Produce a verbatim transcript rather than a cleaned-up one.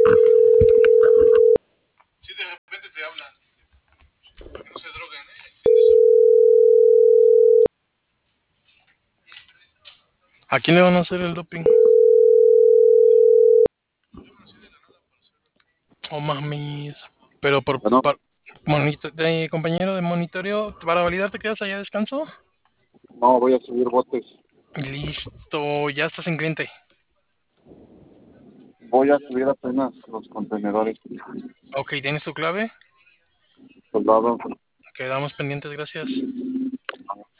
Sí, de repente te hablan. Para que no se droguen, ¿eh? El fin de semana. ¿A quién le van a hacer el doping? Oh, mames. Pero por, Bueno, por monito- de compañero de monitoreo, para validar te quedas allá a descanso. no voy a subir botes. Listo, ya estás en cliente. Voy a subir apenas los contenedores. Ok, ¿tienes tu clave? Soldado. Quedamos pendientes, gracias.